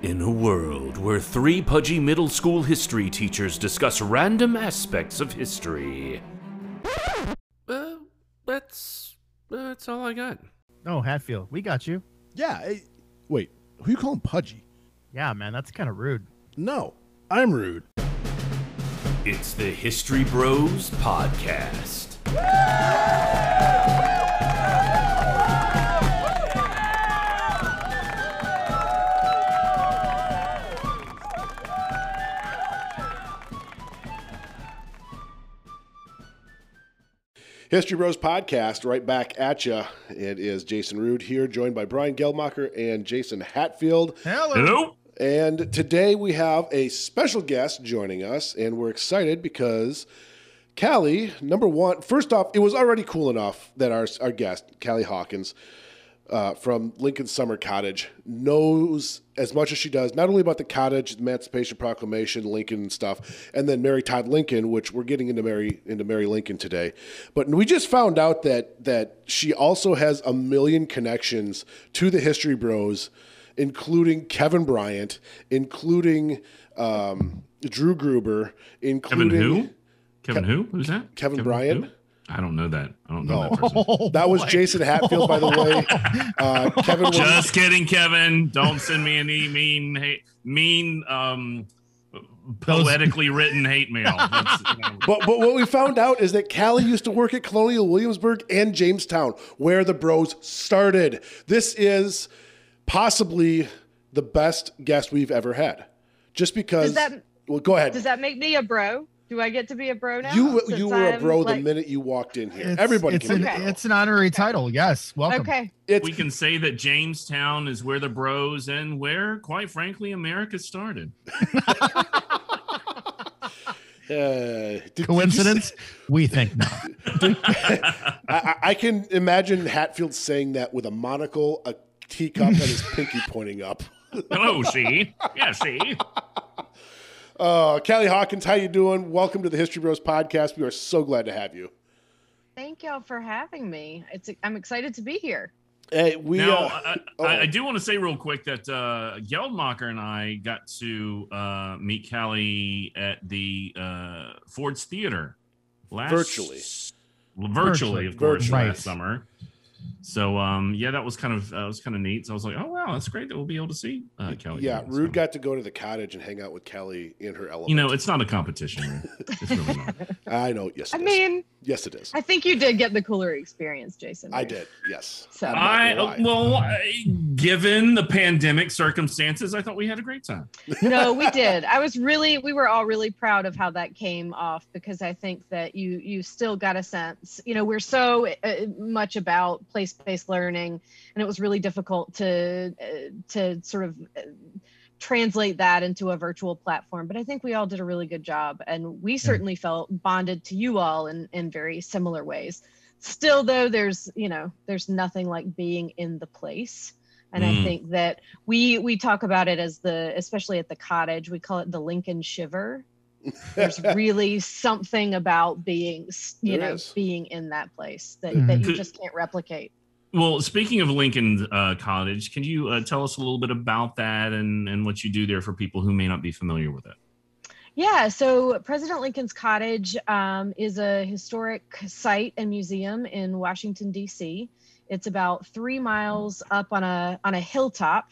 In a world where three pudgy middle school history teachers discuss random aspects of history. That's all I got. Oh, Hatfield, we got you. Yeah. Wait, who you calling pudgy? Yeah, man, that's kind of rude. No, I'm rude. It's the History Bros Podcast. History Bros Podcast, right back at ya. It is Jason Rude here, joined by Brian Geldmacher and Jason Hatfield. Hello. And today we have a special guest joining us, and we're excited because Callie, number one, first off, it was already cool enough that our guest, Callie Hawkins, from Lincoln Summer Cottage, knows as much as she does, not only about the cottage, the Emancipation Proclamation, Lincoln and stuff, and then Mary Todd Lincoln, which we're getting into Mary Lincoln today. But we just found out that she also has a million connections to the History Bros, including Kevin Bryant, including Drew Gruber, including Kevin who? Kevin who? Who's that? Kevin Bryant. Who? I don't know that. I don't know that person. That was Jason Hatfield, by the way. Kevin was, Just kidding, Kevin. Don't send me any mean, poetically written hate mail. But what we found out is that Callie used to work at Colonial Williamsburg and Jamestown, where the Bros started. This is possibly the best guest we've ever had. Just because... well, go ahead. Does that make me a bro? Do I get to be a bro now? You were a bro the minute you walked in here. Everybody can be a bro. It's an honorary title. Yes. Welcome. Okay. We can say that Jamestown is where the Bros and where, quite frankly, America started. Coincidence? We think not. I can imagine Hatfield saying that with a monocle, a teacup, and his pinky pointing up. Hello, see? Yeah, see? Callie Hawkins, how you doing? Welcome to the History Bros Podcast. We are so glad to have you. Thank y'all for having me. I'm excited to be here. Hey, I do want to say real quick that Geldmacher and I got to meet Callie at the Ford's Theater virtually, of course, last summer. So yeah, that was kind of neat. So I was like, oh wow, that's great that we'll be able to see Callie. Yeah, Rude got to go to the cottage and hang out with Callie in her element. You know, it's not a competition. It's really not. I know. Yes, it is. Mean, yes, it is. I think you did get the cooler experience, Jason. I did. Yes. So given the pandemic circumstances, I thought we had a great time. No, we did. We were all really proud of how that came off, because I think that you still got a sense. You know, we're so much about place-based learning, and it was really difficult to sort of translate that into a virtual platform. But I think we all did a really good job, and we certainly felt bonded to you all in very similar ways. Still, though, there's there's nothing like being in the place. And I think that we talk about it as especially at the cottage, we call it the Lincoln Shiver. There's really something about being in that place that you just can't replicate. Well, speaking of Lincoln Cottage, can you tell us a little bit about that and what you do there for people who may not be familiar with it? Yeah, so President Lincoln's Cottage is a historic site and museum in Washington, D.C. It's about 3 miles up on a hilltop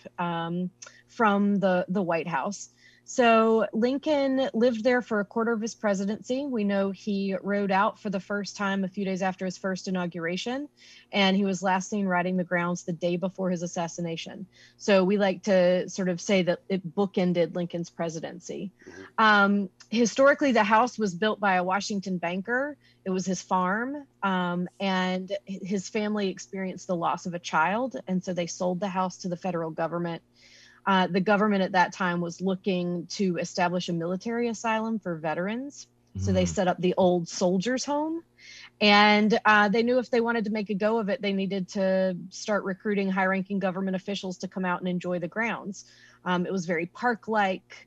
from the White House. So Lincoln lived there for a quarter of his presidency. We know he rode out for the first time a few days after his first inauguration, and he was last seen riding the grounds the day before his assassination. So we like to sort of say that it bookended Lincoln's presidency. Historically, the house was built by a Washington banker. It was his farm, and his family experienced the loss of a child, and so they sold the house to the federal government. The government at that time was looking to establish a military asylum for veterans. So they set up the Old Soldiers Home. And they knew if they wanted to make a go of it, they needed to start recruiting high-ranking government officials to come out and enjoy the grounds. It was very park-like.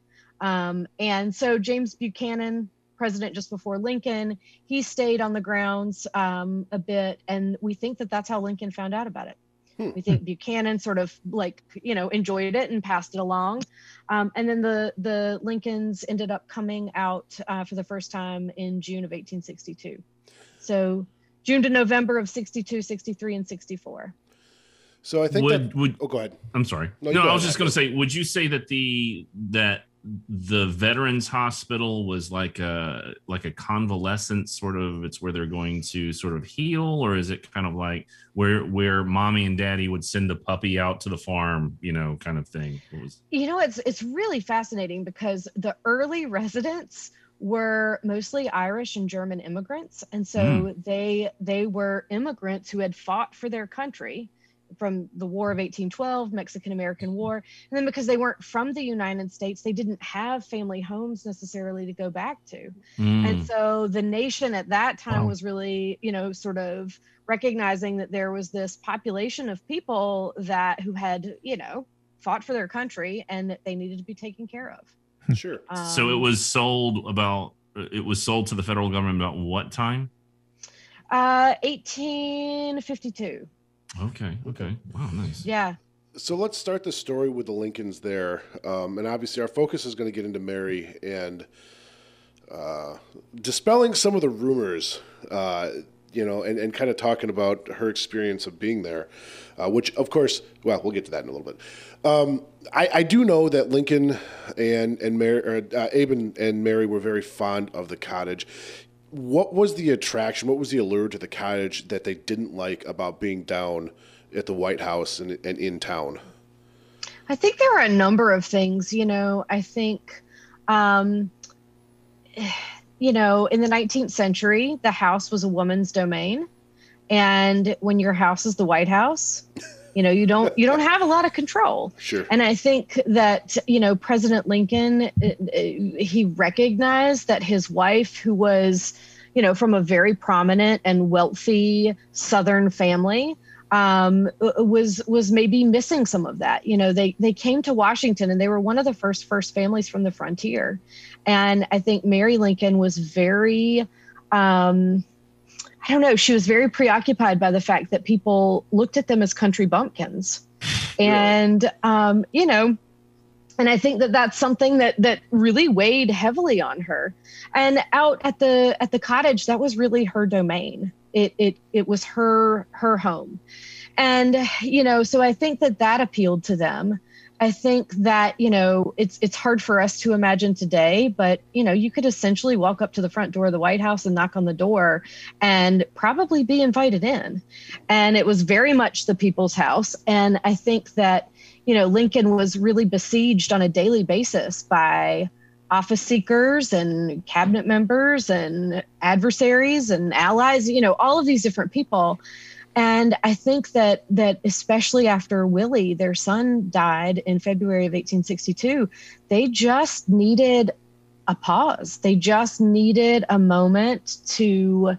And so James Buchanan, president just before Lincoln, he stayed on the grounds a bit. And we think that that's how Lincoln found out about it. We think Buchanan sort of enjoyed it and passed it along. And then the Lincolns ended up coming out for the first time in June of 1862. So June to November of 62, 63, and 64. So I think go ahead. I'm sorry. No, I was just going to say, would you say that the Veterans Hospital was like a convalescent sort of, it's where they're going to sort of heal, or is it kind of like where mommy and daddy would send the puppy out to the farm, kind of thing? It's really fascinating because the early residents were mostly Irish and German immigrants. And so they were immigrants who had fought for their country from the War of 1812, Mexican-American War. And then because they weren't from the United States, they didn't have family homes necessarily to go back to. And so the nation at that time was really, sort of recognizing that there was this population of people who had, fought for their country and that they needed to be taken care of. Sure. So it was sold to the federal government about what time? 1852. Okay. Wow, nice. Yeah. So let's start the story with the Lincolns there. And obviously our focus is going to get into Mary and dispelling some of the rumors, and kind of talking about her experience of being there, which, of course, well, we'll get to that in a little bit. I do know that Lincoln and Mary, Abe and Mary were very fond of the cottage. What was the attraction? What was the allure to the cottage that they didn't like about being down at the White House and in town? I think there are a number of things. I think, in the 19th century, the house was a woman's domain. And when your house is the White House, you don't have a lot of control. Sure. And I think that, President Lincoln, he recognized that his wife, who was, from a very prominent and wealthy Southern family, was maybe missing some of that. They came to Washington and they were one of the first families from the frontier. And I think Mary Lincoln was very, she was very preoccupied by the fact that people looked at them as country bumpkins. And, and I think that that's something that really weighed heavily on her. And out at the cottage, that was really her domain. It was her home. And, so I think that appealed to them. I think that, it's hard for us to imagine today, but, you could essentially walk up to the front door of the White House and knock on the door and probably be invited in. And it was very much the people's house. And I think that, Lincoln was really besieged on a daily basis by office seekers and cabinet members and adversaries and allies, all of these different people. And I think that especially after Willie, their son, died in February of 1862, they just needed a pause. They just needed a moment to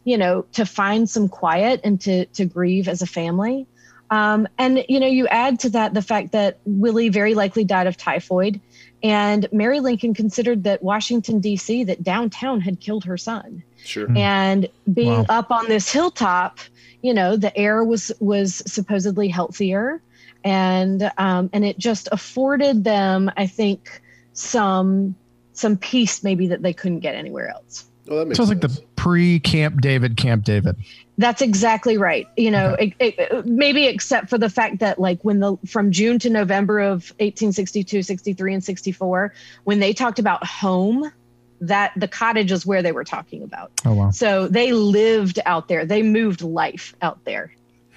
find some quiet and to grieve as a family. And, you add to that the fact that Willie very likely died of typhoid, and Mary Lincoln considered that Washington, D.C., that downtown had killed her son. Sure. And being up on this hilltop, the air was supposedly healthier, and it just afforded them, I think, some peace maybe that they couldn't get anywhere else. Well, that makes Sounds sense. like the pre-Camp David. That's exactly right. Maybe except for the fact that from June to November of 1862, 63, and 64, when they talked about home, that the cottage is where they were talking about. Oh, wow. So they lived out there. They moved life out there.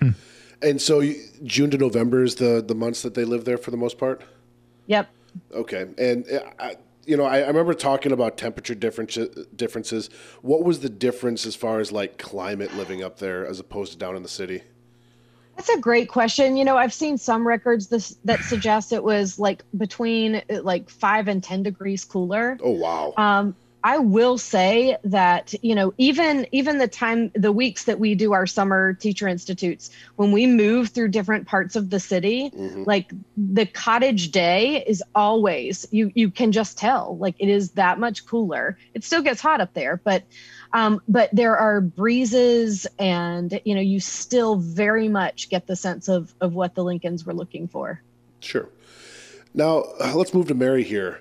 And so June to November is the months that they live there for the most part? Yep. Okay. And I remember talking about temperature differences. What was the difference as far as climate living up there as opposed to down in the city? That's a great question. I've seen some records that suggest it was between 5 and 10 degrees cooler. Oh, wow. I will say that, even the weeks that we do our summer teacher institutes, when we move through different parts of the city, like the cottage day is always, you can just tell, like it is that much cooler. It still gets hot up there, but there are breezes and, you still very much get the sense of what the Lincolns were looking for. Sure. Now let's move to Mary here.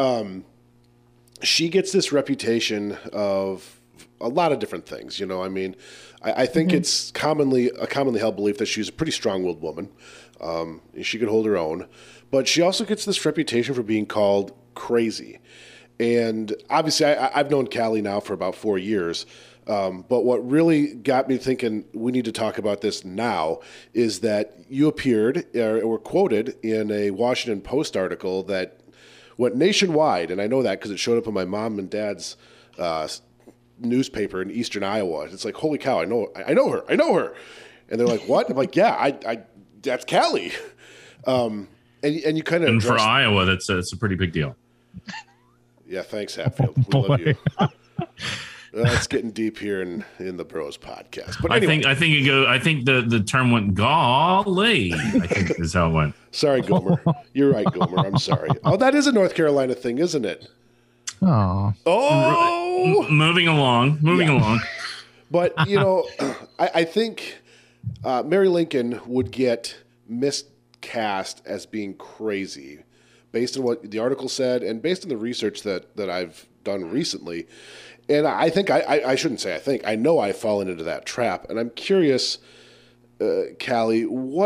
She gets this reputation of a lot of different things. I think it's a commonly held belief that she's a pretty strong-willed woman. She could hold her own, but she also gets this reputation for being called crazy. And obviously I've known Callie now for about 4 years. But what really got me thinking we need to talk about this now is that you appeared or were quoted in a Washington Post article that went nationwide, and I know that because it showed up in my mom and dad's newspaper in Eastern Iowa. It's like, holy cow, I know her, and they're like, what? I'm like, yeah, I that's Callie, and you kind of, and for Iowa, that's a pretty big deal. Yeah, thanks, Hatfield. We love you. It's getting deep here in the Bros podcast. But anyway. I think the term went golly. I think is how it went. Sorry, Gomer. You're right, Gomer. I'm sorry. Oh, that is a North Carolina thing, isn't it? Oh. Moving along. But I think Mary Lincoln would get miscast as being crazy, based on what the article said and based on the research that I've done recently. And I think I shouldn't say I think. I know I've fallen into that trap. And I'm curious, Callie,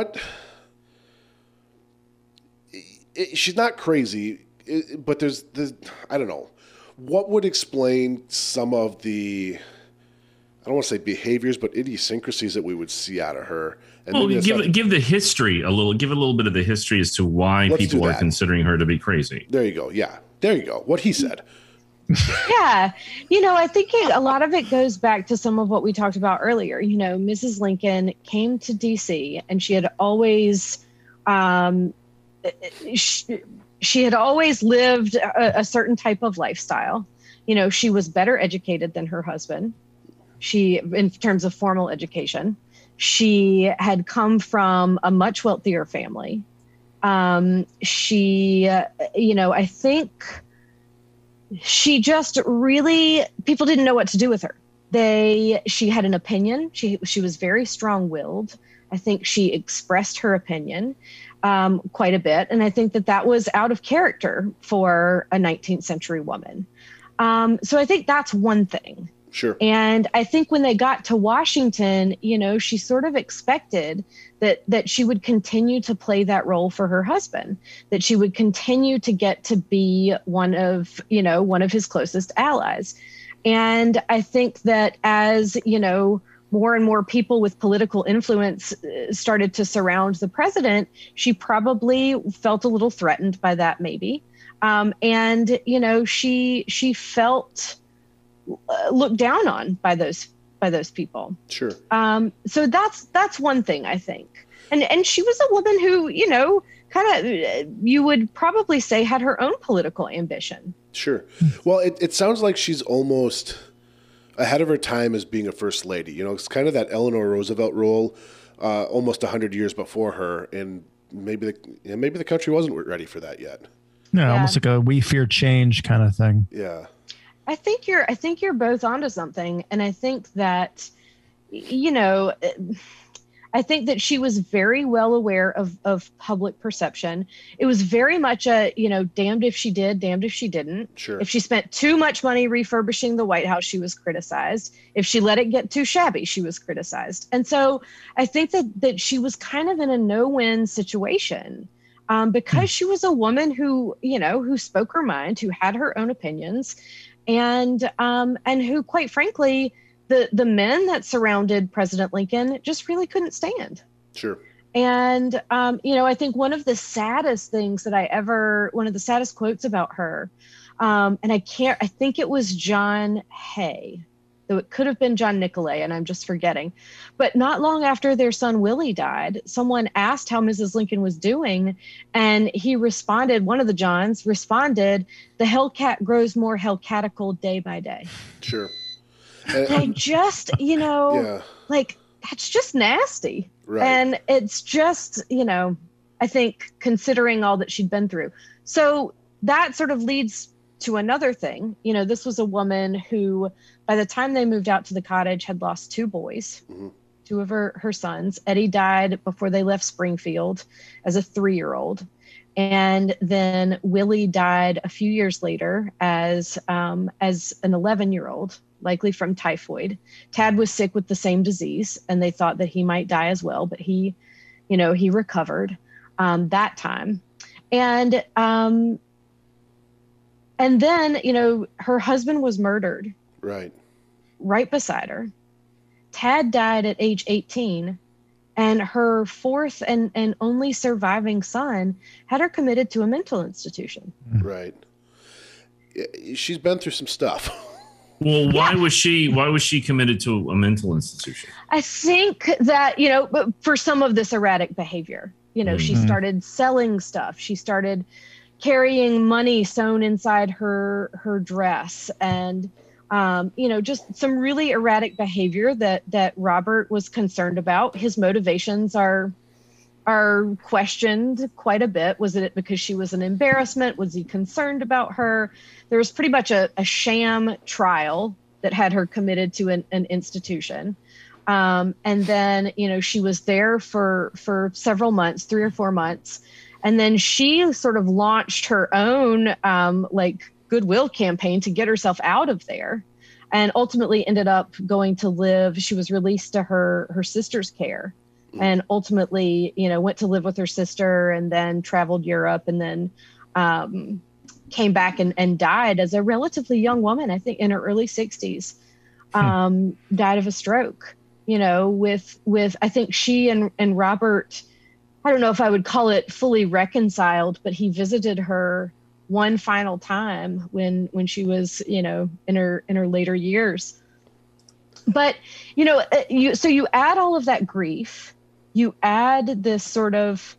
she's not crazy, but there's I don't know. What would explain some of the, I don't want to say behaviors, but idiosyncrasies that we would see out of her? And well, give the history a little bit of the history as to why people are considering her to be crazy. There you go. Yeah, there you go. What he said. Yeah. I think a lot of it goes back to some of what we talked about earlier. Mrs. Lincoln came to DC and she had always, she had always lived a certain type of lifestyle. She was better educated than her husband. In terms of formal education, she had come from a much wealthier family. I think she just really, people didn't know what to do with her. She had an opinion. She was very strong-willed. I think she expressed her opinion quite a bit. And I think that was out of character for a 19th century woman. So I think that's one thing. Sure. And I think when they got to Washington, she sort of expected that she would continue to play that role for her husband, that she would continue to get to be one of his closest allies. And I think that as, more and more people with political influence started to surround the president, she probably felt a little threatened by that, maybe. And, she felt looked down on by those people. Sure. So that's one thing, I think. And she was a woman who, kind of, you would probably say had her own political ambition. Sure. Well, it sounds like she's almost ahead of her time as being a first lady. It's kind of that Eleanor Roosevelt role, almost 100 years before her, and maybe the country wasn't ready for that yet. Yeah, almost like a we fear change kind of thing. Yeah. I think you're both onto something, and I think that, I think that she was very well aware of public perception. It was very much a, damned if she did, damned if she didn't. Sure. If she spent too much money refurbishing the White House, she was criticized. If she let it get too shabby, she was criticized. And so I think that she was kind of in a no-win situation because she was a woman who spoke her mind, who had her own opinions, and who, quite frankly, the men that surrounded President Lincoln just really couldn't stand. Sure. And, I think one of the saddest quotes about her, and I think it was John Hay, though it could have been John Nicolay, and I'm just forgetting. But not long after their son Willie died, someone asked how Mrs. Lincoln was doing, and he responded, one of the Johns responded, "The hellcat grows more hellcatical day by day." Sure. I just, like, that's just nasty. Right. And it's just, I think considering all that she'd been through. So that sort of leads to another thing. This was a woman who, by the time they moved out to the cottage, had lost 2 boys, mm-hmm. 2 of her sons. Eddie died before they left Springfield as a 3-year-old. And then Willie died a few years later as an 11-year-old, likely from typhoid. Tad was sick with the same disease, and they thought that he might die as well, but he recovered that time. And then, her husband was murdered. Right beside her. Tad died at age 18, and her 4th and only surviving son had her committed to a mental institution. Right. She's been through some stuff. Well, why was she committed to a mental institution? I think that, for some of this erratic behavior, she started selling stuff. She started carrying money sewn inside her dress, and just some really erratic behavior that Robert was concerned about. His motivations are questioned quite a bit. Was it because she was an embarrassment? Was he concerned about her? There was pretty much a sham trial that had her committed to an institution. And then, she was there for several months, 3 or 4 months. And then she sort of launched her own goodwill campaign to get herself out of there, and ultimately ended up going to live. She was released to her sister's care, and ultimately, went to live with her sister, and then traveled Europe, and then came back and died as a relatively young woman, I think in her early 60s, died of a stroke, with I think she and Robert, I don't know if I would call it fully reconciled, but he visited her one final time when she was, in her later years. But, so you add all of that grief, you add this sort of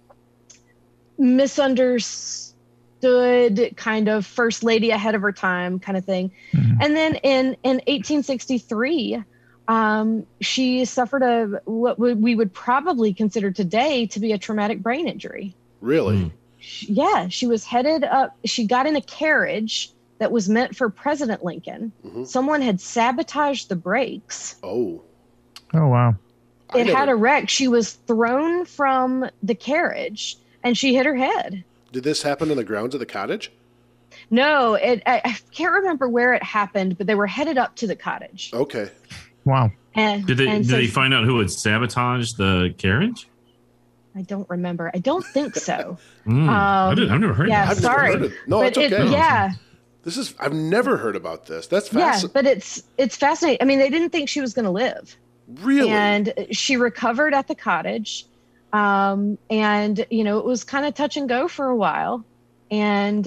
misunderstood kind of first lady ahead of her time kind of thing. Mm-hmm. And then in 1863, she suffered what we would probably consider today to be a traumatic brain injury. Really? She was headed up. She got in a carriage that was meant for President Lincoln. Mm-hmm. Someone had sabotaged the brakes. Oh, wow. It had a wreck. She was thrown from the carriage and she hit her head. Did this happen on the grounds of the cottage? No, I can't remember where it happened, but they were headed up to the cottage. Okay. Wow. Did they find out who had sabotaged the carriage? I don't remember. I don't think so. I've never heard that. I've sorry. Never heard it. No, it's okay. Yeah. I've never heard about this. That's fascinating. Yeah, but it's fascinating. I mean, they didn't think she was going to live. Really? And she recovered at the cottage. And, it was kind of touch and go for a while. And,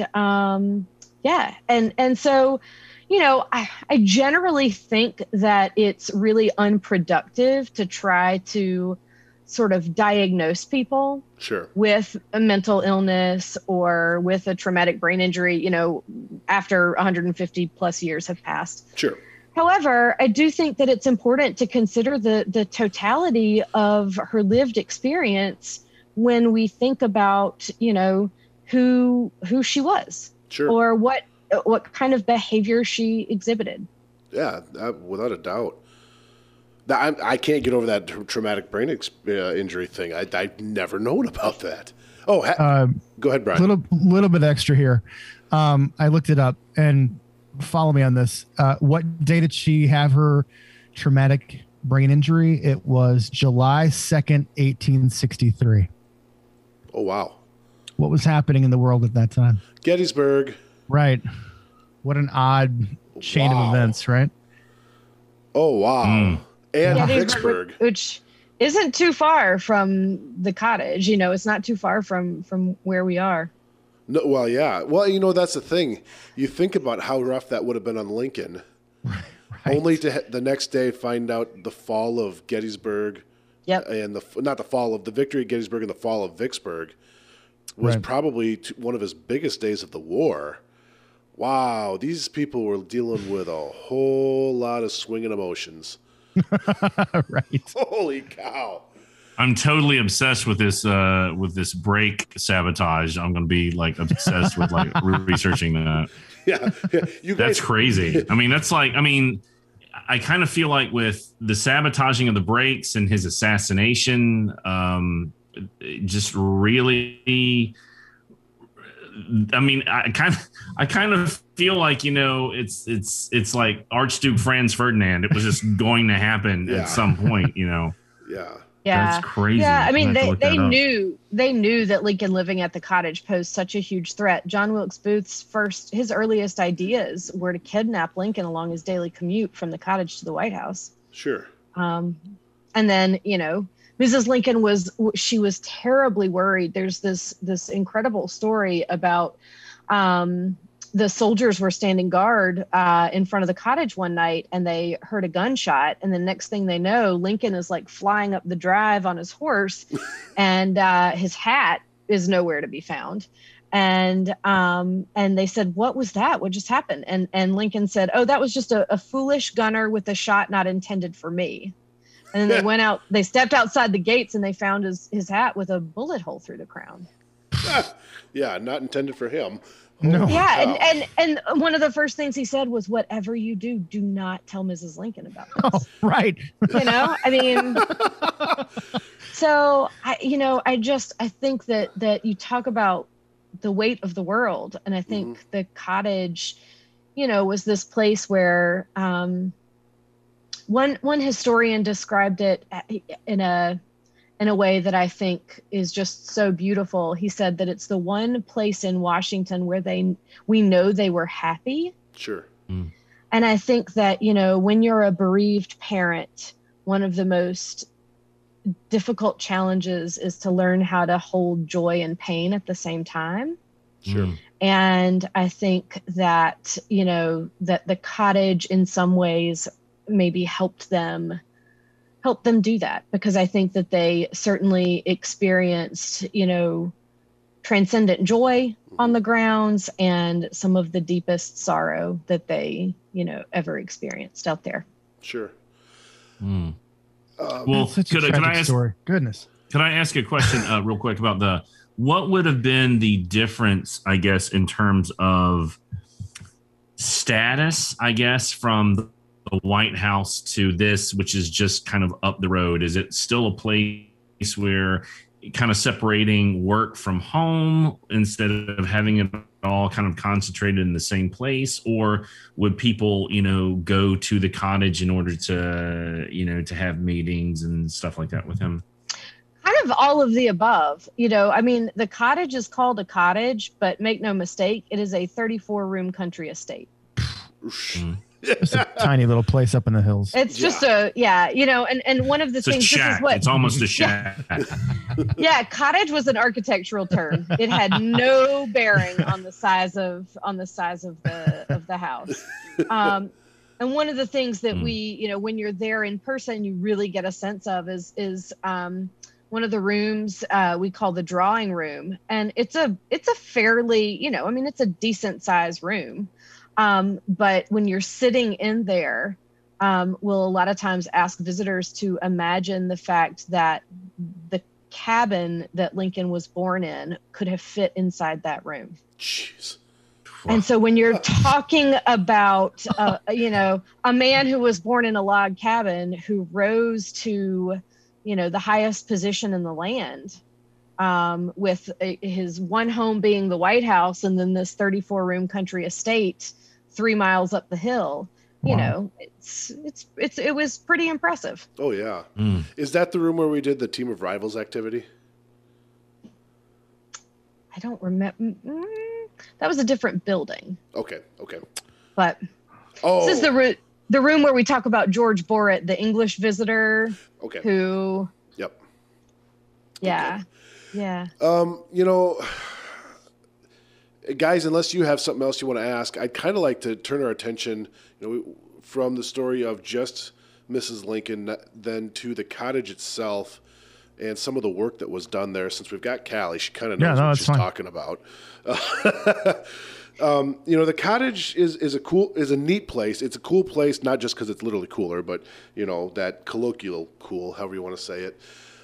And so, I generally think that it's really unproductive to try to sort of diagnose people with a mental illness or with a traumatic brain injury, after 150 plus years have passed. Sure. However, I do think that it's important to consider the totality of her lived experience when we think about, who she was, or what kind of behavior she exhibited. Yeah, without a doubt. I can't get over that traumatic brain injury thing. I've never known about that. Oh, go ahead, Brian. Little bit extra here. I looked it up, and follow me on this. What day did she have her traumatic brain injury? It was July 2nd, 1863. Oh, wow. What was happening in the world at that time? Gettysburg. Right. What an odd chain of events, right? Oh, wow. And Vicksburg. Which isn't too far from the cottage. It's not too far from where we are. No, well, yeah. Well, that's the thing. You think about how rough that would have been on Lincoln. only to the next day find out the fall of Gettysburg. Yep. And the victory at Gettysburg and the fall of Vicksburg was probably one of his biggest days of the war. Wow, these people were dealing with a whole lot of swinging emotions. Right. Holy cow. I'm totally obsessed with this brake sabotage. I'm going to be like obsessed with like researching that. Yeah. That's crazy. I mean, I kind of feel like with the sabotaging of the brakes and his assassination, just really, I mean, I kind of feel like, it's like Archduke Franz Ferdinand. It was just going to happen at some point, Yeah. Yeah, that's crazy. Yeah, I mean, they knew that Lincoln living at the cottage posed such a huge threat. John Wilkes Booth's his earliest ideas were to kidnap Lincoln along his daily commute from the cottage to the White House. Sure. And then, Mrs. Lincoln was terribly worried. There's this incredible story about the soldiers were standing guard in front of the cottage one night, and they heard a gunshot. And the next thing they know, Lincoln is like flying up the drive on his horse, and his hat is nowhere to be found. And they said, "What was that? What just happened?" And Lincoln said, "Oh, that was just a foolish gunner with a shot not intended for me." And then they went out. They stepped outside the gates, and they found his hat with a bullet hole through the crown. Yeah, not intended for him. No. Yeah, and one of the first things he said was, "Whatever you do, do not tell Mrs. Lincoln about this." Oh, right. I mean, so I think that you talk about the weight of the world, and I think the cottage, was this place where one historian described it in a way that I think is just so beautiful. He said that it's the one place in Washington where we know they were happy. Sure. And I think that, when you're a bereaved parent, one of the most difficult challenges is to learn how to hold joy and pain at the same time. Sure. And I think that, that the cottage in some ways maybe helped them do that, because I think that they certainly experienced, transcendent joy on the grounds and some of the deepest sorrow that they, ever experienced out there. Sure. Well, could I ask? Story. Goodness. Can I ask a question real quick about what would have been the difference, I guess, in terms of status, I guess, from the White House to this, which is just kind of up the road? Is it still a place where kind of separating work from home instead of having it all kind of concentrated in the same place? Or would people, go to the cottage in order to, to have meetings and stuff like that with him? Kind of all of the above. The cottage is called a cottage, but make no mistake, it is a 34-room country estate. It's a tiny little place up in the hills. It's just and one of the things, this is what it's almost a shack. Yeah, cottage was an architectural term. It had no bearing on the size of the house. And one of the things that we, when you're there in person, you really get a sense of is one of the rooms we call the drawing room, and it's a fairly, it's a decent sized room. But when you're sitting in there, we'll a lot of times ask visitors to imagine the fact that the cabin that Lincoln was born in could have fit inside that room. Jeez. And so when you're talking about, a man who was born in a log cabin who rose to, the highest position in the land, with his one home being the White House and then this 34-room country estate 3 miles up the hill, it was pretty impressive. Oh yeah. Is that the room where we did the Team of Rivals activity? I don't remember. That was a different building. Okay. But this is the room where we talk about George Borrett, the English visitor. Okay. Who? Yep. Yeah. Okay. Yeah. Guys, unless you have something else you want to ask, I'd kind of like to turn our attention, from the story of just Mrs. Lincoln, then to the cottage itself and some of the work that was done there. Since we've got Callie, she kind of knows what she's talking about. The cottage is a neat place. It's a cool place, not just because it's literally cooler, but that colloquial cool, however you want to say it.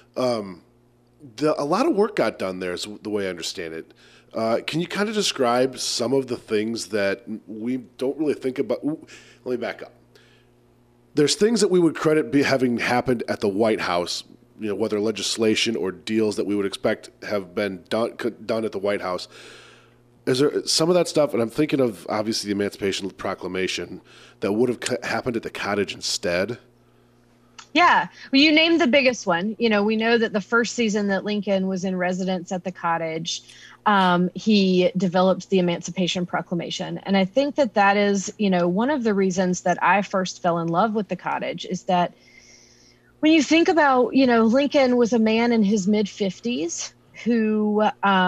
A lot of work got done there, is the way I understand it. Can you kind of describe some of the things that we don't really think about? Let me back up. There's things that we would credit having happened at the White House, whether legislation or deals that we would expect have been done at the White House. Is there some of that stuff, and I'm thinking of obviously the Emancipation Proclamation, that would have happened at the cottage instead? Yeah. Well, you named the biggest one. We know that the first season that Lincoln was in residence at the cottage, he developed the Emancipation Proclamation. And I think that is, one of the reasons that I first fell in love with the cottage is that when you think about, Lincoln was a man in his mid-50s who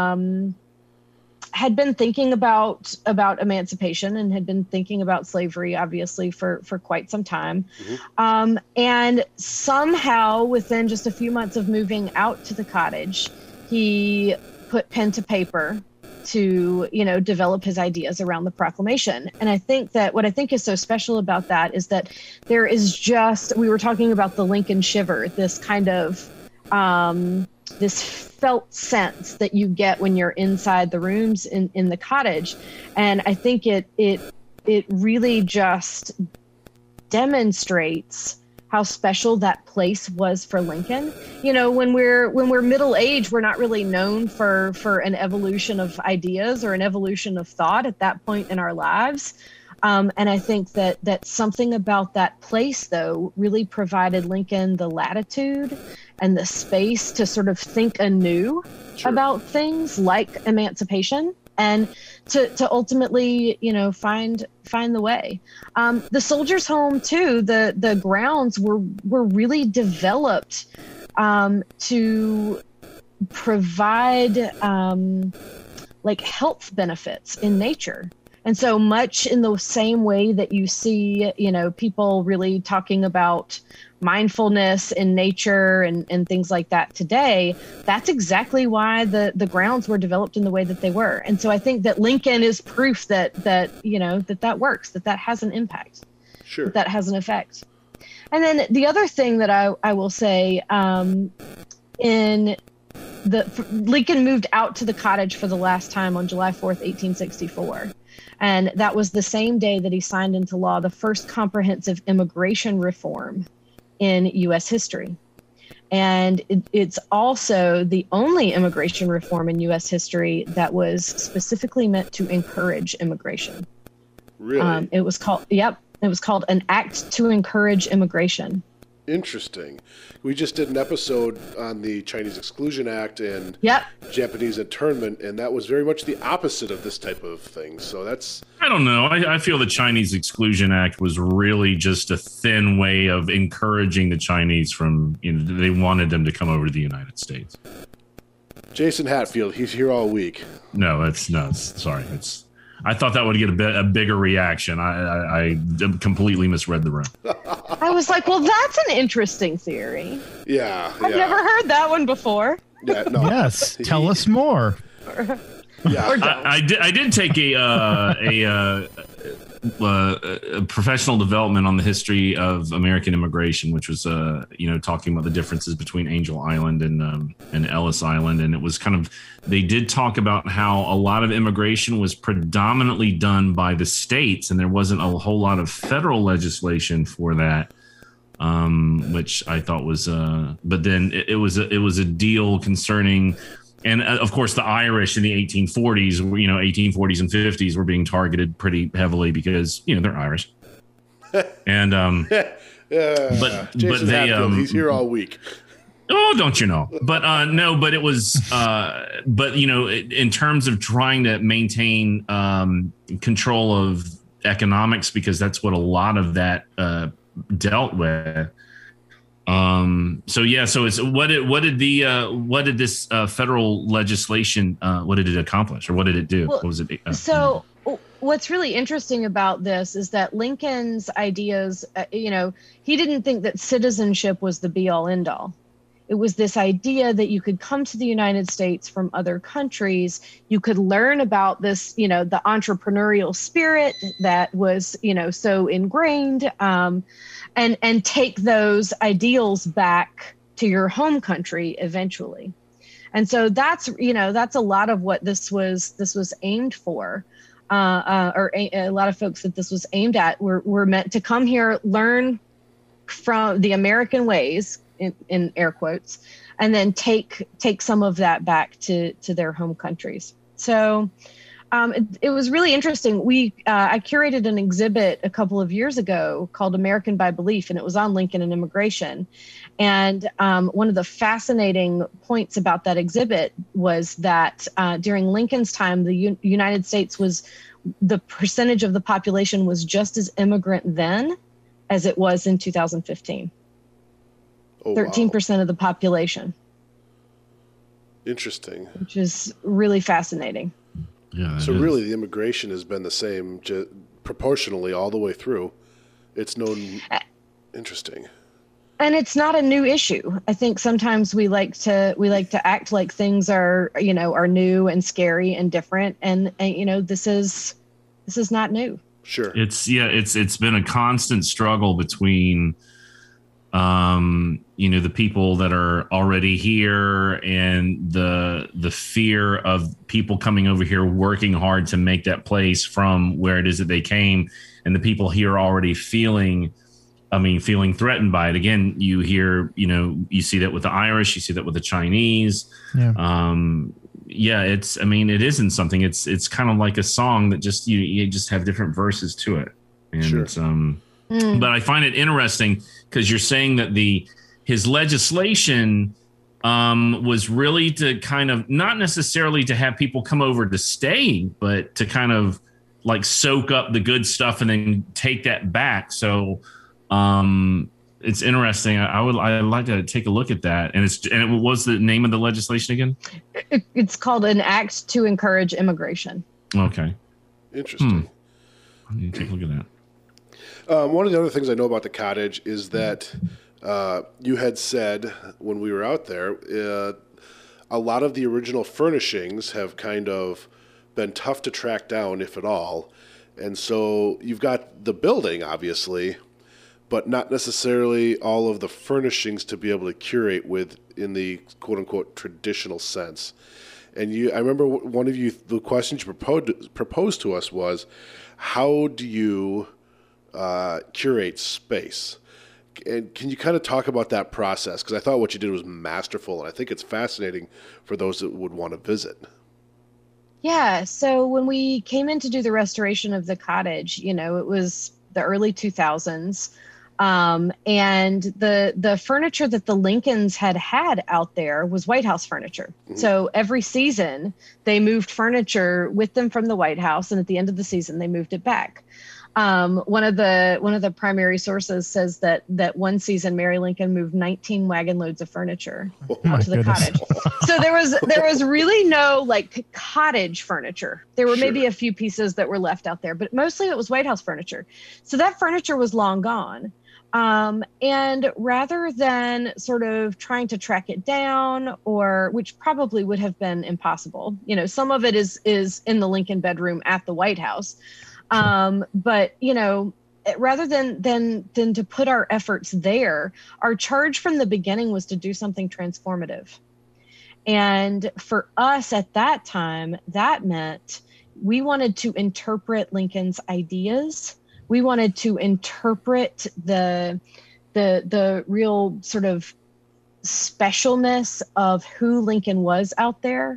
had been thinking about emancipation and had been thinking about slavery, obviously, for quite some time. Mm-hmm. And somehow, within just a few months of moving out to the cottage, he put pen to paper to, develop his ideas around the proclamation. And I think that what I think is so special about that is that there is we were talking about the Lincoln shiver, this kind of, this felt sense that you get when you're inside the rooms in the cottage. And I think it really just demonstrates how special that place was for Lincoln. When we're middle-aged, we're not really known for an evolution of ideas or an evolution of thought at that point in our lives. And I think that something about that place, though, really provided Lincoln the latitude and the space to sort of think anew about things like emancipation and to ultimately, find the way. The Soldiers' Home, too, the grounds were really developed to provide health benefits in nature. And so much in the same way that you see, people really talking about mindfulness in nature and things like that today, that's exactly why the grounds were developed in the way that they were. And so I think that Lincoln is proof that works, that has an impact, that has an effect. And then the other thing that I will say, Lincoln moved out to the cottage for the last time on July 4th, 1864. And that was the same day that he signed into law the first comprehensive immigration reform in U.S. history. And it's also the only immigration reform in U.S. history that was specifically meant to encourage immigration. Really? It was called an Act to Encourage Immigration. Interesting. We just did an episode on the Chinese Exclusion Act and Japanese internment, and that was very much the opposite of this type of thing. So I don't know. I feel the Chinese Exclusion Act was really just a thin way of encouraging the Chinese from, they wanted them to come over to the United States. Jason Hatfield, he's here all week. No, sorry. I thought that would get a bigger reaction. I completely misread the room. I was like, well, that's an interesting theory. Yeah. I've never heard that one before. Yeah, no. Yes. Tell us more. Yeah. I did take a professional development on the history of American immigration, which was talking about the differences between Angel Island and Ellis Island, and it was they did talk about how a lot of immigration was predominantly done by the states, and there wasn't a whole lot of federal legislation for that, which I thought was. But then it was a deal concerning. And of course, the Irish in the 1840s, 1840s and 50s were being targeted pretty heavily because, they're Irish. And but Hatfield, he's here all week. Oh, don't you know? But no, but it was in terms of trying to maintain control of economics, because that's what a lot of that dealt with. So it's what did this federal legislation what did it accomplish, or what did it do? Well, what was it? what's really interesting about this is that Lincoln's ideas, he didn't think that citizenship was the be all end all. It was this idea that you could come to the United States from other countries. You could learn about this, the entrepreneurial spirit that was, so ingrained, and take those ideals back to your home country eventually. And so that's a lot of what this was aimed for. A lot of folks that this was aimed at were meant to come here, learn from the American ways, in air quotes, and then take some of that back to their home countries. So it was really interesting. I curated an exhibit a couple of years ago called American by Belief, and it was on Lincoln and immigration. And one of the fascinating points about that exhibit was that during Lincoln's time, the United States the percentage of the population was just as immigrant then as it was in 2015. 13% of the population. Interesting. Which is really fascinating. Yeah. So really, the immigration has been the same proportionally all the way through. It's known. Interesting. And it's not a new issue. I think sometimes we like to act like things are new and scary and different, and this is not new. Sure. It's been a constant struggle between the people that are already here and the fear of people coming over here working hard to make that place from where it is that they came, and the people here already feeling threatened by it. Again, you see that with the Irish, you see that with the Chinese. Yeah. It isn't something. It's kind of like a song that just you just have different verses to it, and sure. It's But I find it interesting because you're saying that his legislation was really to kind of not necessarily to have people come over to stay, but to kind of like soak up the good stuff and then take that back. So it's interesting. I'd like to take a look at that. And what was the name of the legislation again? It's called an act to encourage immigration. Okay. Interesting. I need to take a look at that. One of the other things I know about the cottage is that you had said when we were out there, a lot of the original furnishings have kind of been tough to track down, if at all. And so you've got the building, obviously, but not necessarily all of the furnishings to be able to curate with in the quote-unquote traditional sense. And I remember the questions you proposed to us was, how do you curate space? And can you kind of talk about that process? Because I thought what you did was masterful, and I think it's fascinating for those that would want to visit. Yeah, so when we came in to do the restoration of the cottage, it was the early 2000s. And the furniture that the Lincolns had out there was White House furniture. Mm-hmm. So every season they moved furniture with them from the White House, and at the end of the season they moved it back. One of the primary sources says that one season Mary Lincoln moved 19 wagon loads of furniture out to the cottage. So there was really no like cottage furniture. There were maybe a few pieces that were left out there, but mostly it was White House furniture. So that furniture was long gone. And rather than sort of trying to track it down, which probably would have been impossible, some of it is in the Lincoln bedroom at the White House. But rather than to put our efforts there, our charge from the beginning was to do something transformative. And for us at that time, that meant we wanted to interpret Lincoln's ideas. We wanted to interpret the real sort of specialness of who Lincoln was out there.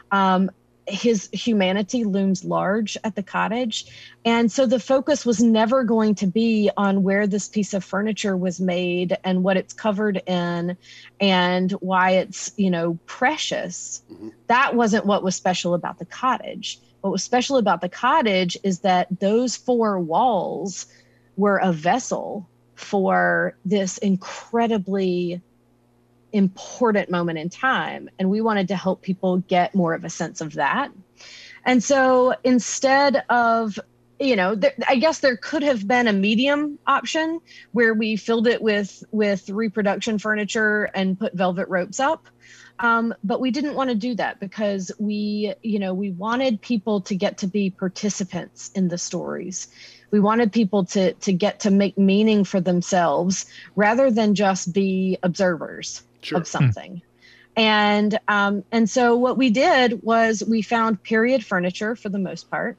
His humanity looms large at the cottage. And so the focus was never going to be on where this piece of furniture was made and what it's covered in and why it's, precious. Mm-hmm. That wasn't what was special about the cottage. What was special about the cottage is that those four walls were a vessel for this incredibly important moment in time. And we wanted to help people get more of a sense of that. And so instead of I guess there could have been a medium option where we filled it with reproduction furniture and put velvet ropes up. But we didn't want to do that because we wanted people to get to be participants in the stories. We wanted people to get to make meaning for themselves rather than just be observers of something. And so what we did was we found period furniture for the most part.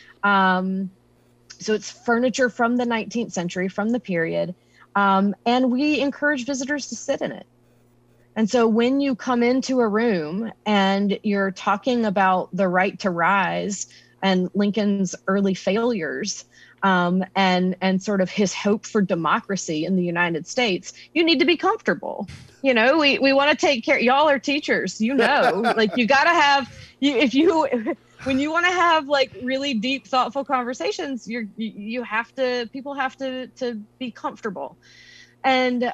So it's furniture from the 19th century, from the period. And we encourage visitors to sit in it. And so when you come into a room and you're talking about the right to rise and Lincoln's early failures, and sort of his hope for democracy in the United States, you need to be comfortable. We want to take care. Y'all are teachers, like you got to have, when you want to have like really deep, thoughtful conversations, people have to be comfortable. And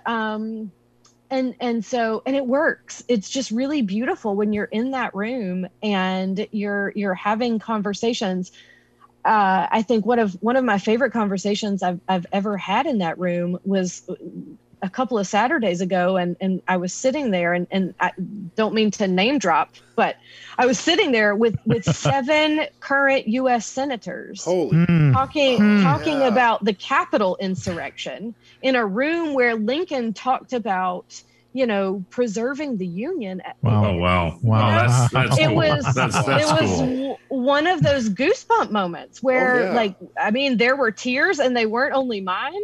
it works. It's just really beautiful when you're in that room and you're having conversations. I think one of my favorite conversations I've ever had in that room was a couple of Saturdays ago, and I was sitting there, and I don't mean to name drop, but I was sitting there with 7 current U.S. senators talking about the Capitol insurrection in a room where Lincoln talked about preserving the Union. Wow. That's cool. It was cool. One of those goosebump moments where there were tears and they weren't only mine.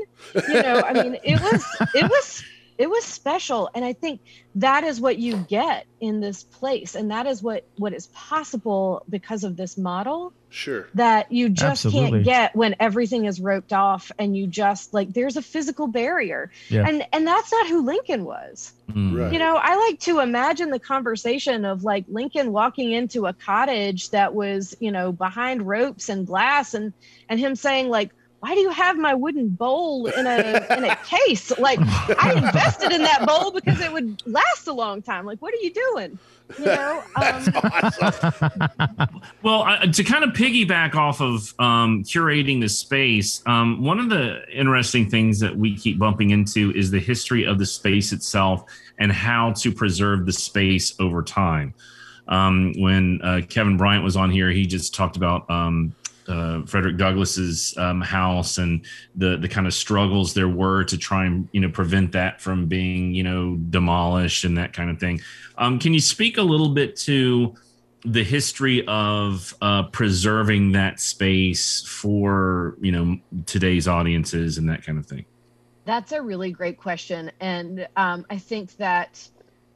It was special. And I think that is what you get in this place. And that is what is possible because of this model. Sure. That you just can't get when everything is roped off and you just there's a physical barrier. Yeah. And that's not who Lincoln was. Right. I like to imagine the conversation of Lincoln walking into a cottage that was, behind ropes and glass and him saying why do you have my wooden bowl in a case? I invested in that bowl because it would last a long time. What are you doing? That's awesome. Well, to kind of piggyback off of curating the space, one of the interesting things that we keep bumping into is the history of the space itself and how to preserve the space over time. When Kevin Bryant was on here, he just talked about Frederick Douglass's house and the kind of struggles there were to try and prevent that from being demolished and that kind of thing. Can you speak a little bit to the history of preserving that space for today's audiences and that kind of thing? That's a really great question, and I think that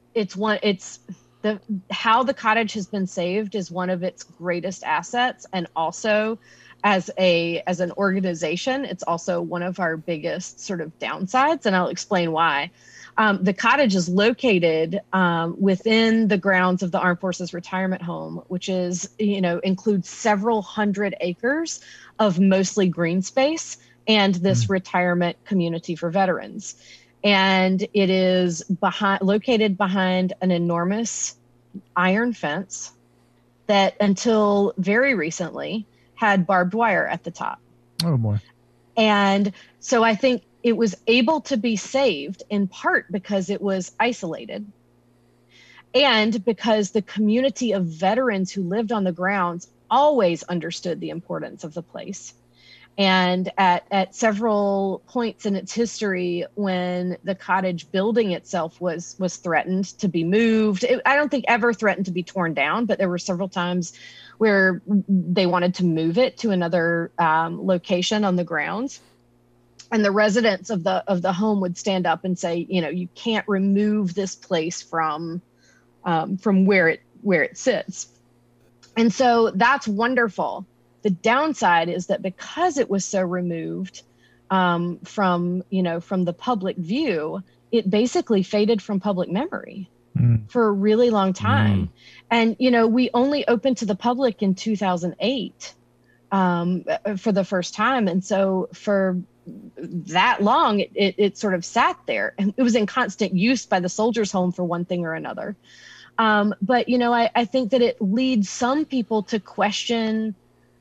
how the cottage has been saved is one of its greatest assets, and also as an organization, it's also one of our biggest sort of downsides, and I'll explain why. The cottage is located within the grounds of the Armed Forces Retirement Home, which is includes several hundred acres of mostly green space and this retirement community for veterans. And it is located behind an enormous iron fence that until very recently had barbed wire at the top. Oh boy. And so I think it was able to be saved in part because it was isolated and because the community of veterans who lived on the grounds always understood the importance of the place. And at several points in its history, when the cottage building itself was threatened to be moved, I don't think ever threatened to be torn down, but there were several times where they wanted to move it to another location on the grounds. And the residents of the home would stand up and say, you can't remove this place from where it sits. And so that's wonderful. The downside is that because it was so removed from the public view, it basically faded from public memory for a really long time. And, we only opened to the public in 2008 for the first time. And so for that long, it sort of sat there, and it was in constant use by the Soldiers' Home for one thing or another. But, I think that it leads some people to question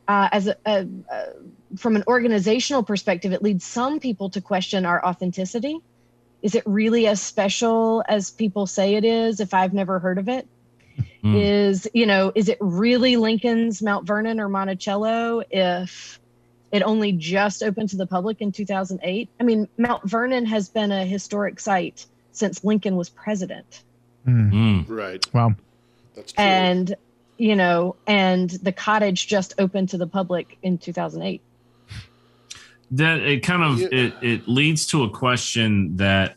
from an organizational perspective, it leads some people to question our authenticity. Is it really as special as people say it is if I've never heard of it? Is it really Lincoln's Mount Vernon or Monticello if it only just opened to the public in 2008? I mean, Mount Vernon has been a historic site since Lincoln was president. Right. Wow. That's true. And, and the cottage just opened to the public in 2008. That it kind of it leads to a question that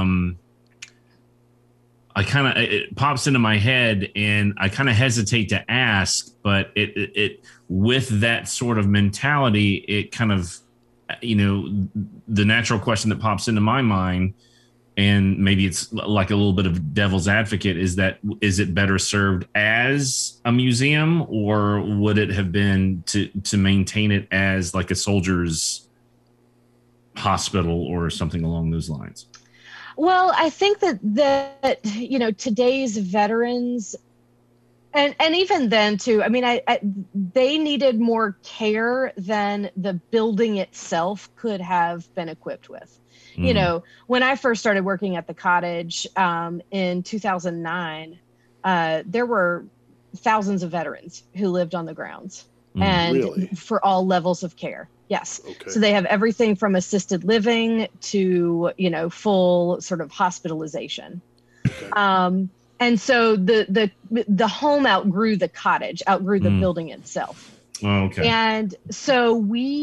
it pops into my head, and I kind of hesitate to ask, but it with that sort of mentality, it kind of the natural question that pops into my mind, and maybe it's like a little bit of devil's advocate, is it better served as a museum, or would it have been to maintain it as like a soldier's hospital or something along those lines? Well, I think that today's veterans, and even then too, I mean, they needed more care than the building itself could have been equipped with. When I first started working at the cottage in 2009, there were thousands of veterans who lived on the grounds, and really? For all levels of care. Yes. Okay. So they have everything from assisted living to, full sort of hospitalization. Okay. And so the home outgrew the cottage, outgrew the building itself. Oh, okay. And so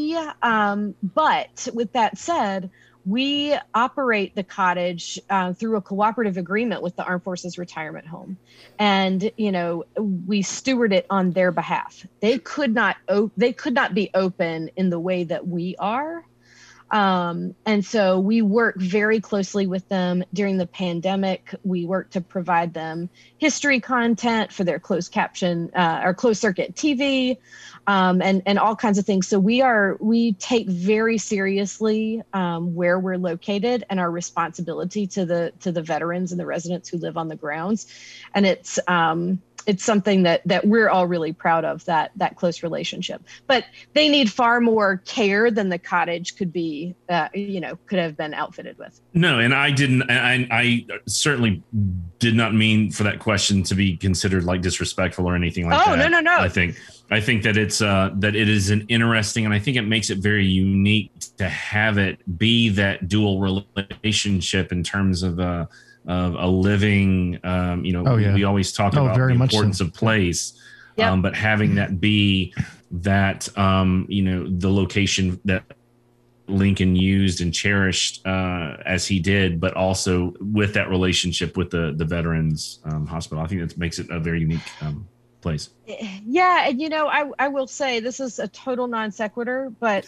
but with that said, we operate the cottage through a cooperative agreement with the Armed Forces Retirement Home. And, we steward it on their behalf. They could not be open in the way that we are. And so we work very closely with them during the pandemic. We work to provide them history content for their closed caption or closed circuit TV, and all kinds of things. So we take very seriously where we're located and our responsibility to the veterans and the residents who live on the grounds. And it's something that we're all really proud of, that close relationship. But they need far more care than the cottage could have been outfitted with. No, and I certainly did not mean for that question to be considered like disrespectful or anything like that. Oh, no. I think that it's that it is an interesting, and I think it makes it very unique to have it be that dual relationship in terms of a living, we always talk about the importance of place, but having that be that, the location that Lincoln used and cherished as he did, but also with that relationship with the Veterans Hospital. I think that makes it a very unique place. Yeah. And, I will say this is a total non sequitur, but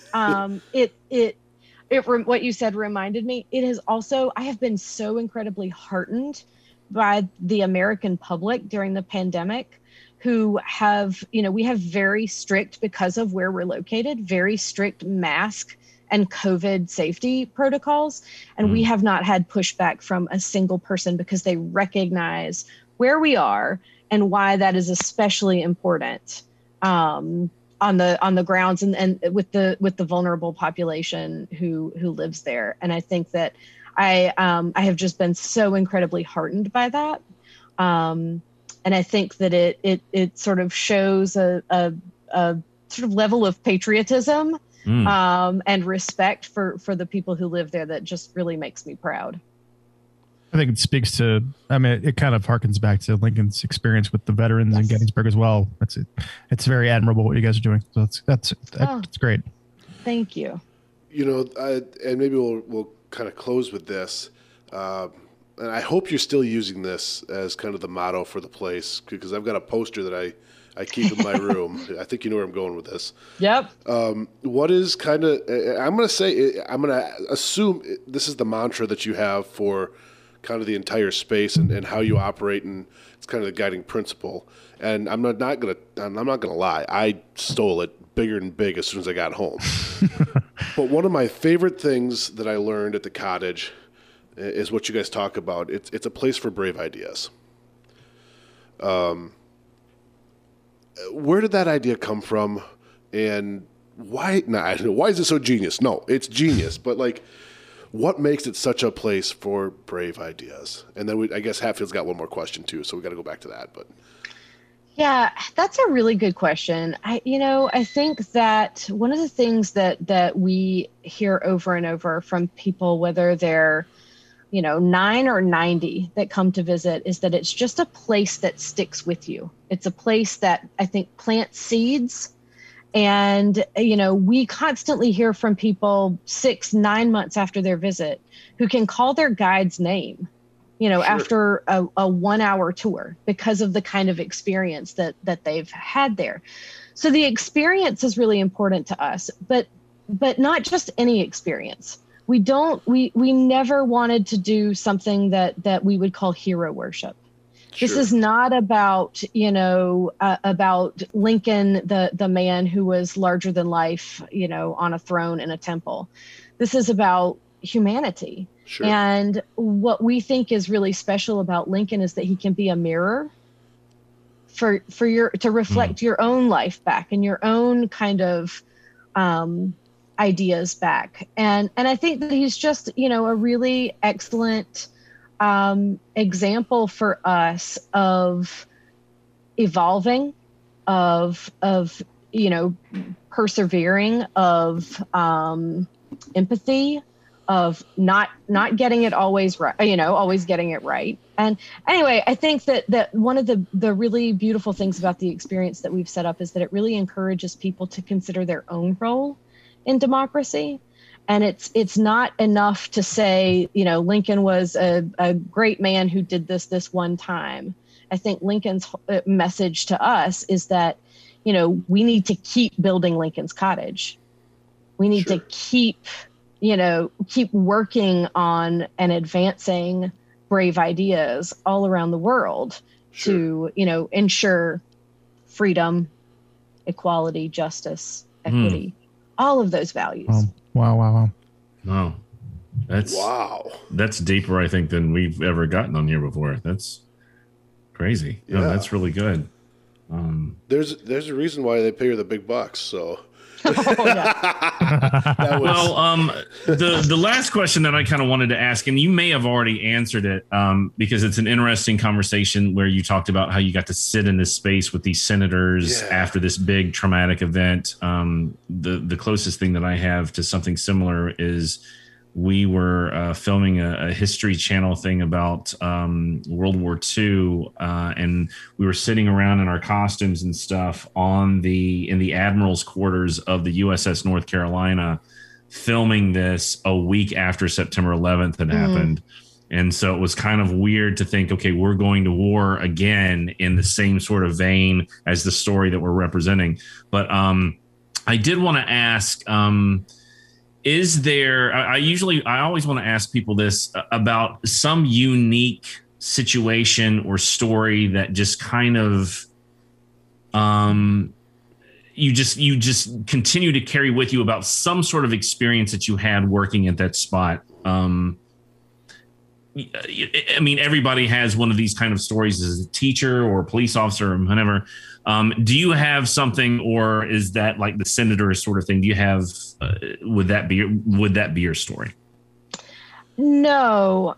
what you said reminded me. I have been so incredibly heartened by the American public during the pandemic, who have, we have very strict, because of where we're located, very strict mask and COVID safety protocols. And we have not had pushback from a single person, because they recognize where we are and why that is especially important. On the grounds and with the vulnerable population who lives there. And I think that I have just been so incredibly heartened by that. And I think that it sort of shows a sort of level of patriotism and respect for the people who live there that just really makes me proud. I think it speaks to, it kind of harkens back to Lincoln's experience with the veterans in Gettysburg as well. It's very admirable what you guys are doing. So that's great. Thank you. And maybe we'll kind of close with this. And I hope you're still using this as kind of the motto for the place, because I've got a poster that I keep in my room. I think you know where I'm going with this. Yep. What is I'm going to assume this is the mantra that you have for kind of the entire space and how you operate, and it's kind of the guiding principle. And I'm not gonna lie, I stole it bigger and big as soon as I got home. But one of my favorite things that I learned at the cottage is what you guys talk about. It's a place for brave ideas. Where did that idea come from? And why is it so genius? No, it's genius, but like, what makes it such a place for brave ideas? And then I guess Hatfield's got one more question too, so we got to go back to that. But yeah, that's a really good question. I think that one of the things that we hear over and over from people, whether they're 9 or 90 that come to visit, is that it's just a place that sticks with you. It's a place that I think plants seeds. And, we constantly hear from people 6-9 months after their visit who can call their guide's name, sure, after a 1-hour tour because of the kind of experience that they've had there. So the experience is really important to us, but not just any experience. We never wanted to do something that we would call hero worship. Sure. This is not about, about Lincoln, the man who was larger than life, on a throne in a temple. This is about humanity. Sure. And what we think is really special about Lincoln is that he can be a mirror to reflect your own life back and your own kind of ideas back. And I think that he's just, a really excellent example for us of evolving, of persevering, of empathy, of not getting it always right, always getting it right. And anyway, I think that one of the really beautiful things about the experience that we've set up is that it really encourages people to consider their own role in democracy. And it's not enough to say, Lincoln was a great man who did this one time. I think Lincoln's message to us is that, we need to keep building Lincoln's Cottage. We need to keep working on and advancing brave ideas all around the world to, ensure freedom, equality, justice, equity, all of those values. Wow. Wow. That's deeper, I think, than we've ever gotten on here before. That's crazy. Yeah. No, that's really good. There's a reason why they pay her the big bucks, so. The last question that I kind of wanted to ask, and you may have already answered it, because it's an interesting conversation where you talked about how you got to sit in this space with these senators after this big traumatic event. The closest thing that I have to something similar is we were filming a History Channel thing about World War II, and we were sitting around in our costumes and stuff in the admiral's quarters of the USS North Carolina, filming this a week after September 11th had happened. And so it was kind of weird to think, okay, we're going to war again in the same sort of vein as the story that we're representing. But I did want to ask, is there, I always want to ask people this about some unique situation or story that just kind of, you just continue to carry with you about some sort of experience that you had working at that spot. I mean, everybody has one of these kind of stories as a teacher or a police officer or whatever. Do you have something, or is that like the senator sort of thing? Do you have, would that be your story? No.